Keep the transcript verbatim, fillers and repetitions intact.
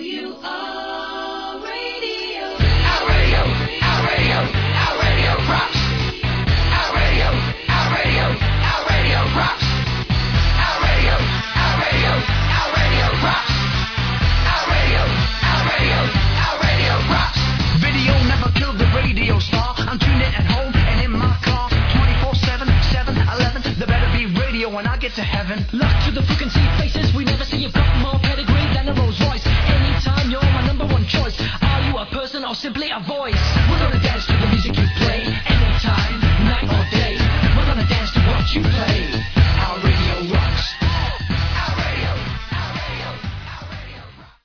you are radio. Our radio, our radio, our radio rocks. Our radio, our radio, our radio rocks. Our radio, our radio, our radio rocks. Our radio, our radio, our radio rocks. Video never killed the radio star. I'm tuned in at home and in my car, twenty-four seven, seven eleven. There better be radio when I get to heaven. Look to the frequency faces we never see. You've got more pedigree than a Rolls Royce. Anytime you're my number one choice. Are you a person or simply a voice? We're gonna dance to the music you play. Anytime, night or day. We're gonna dance to what you play. Our radio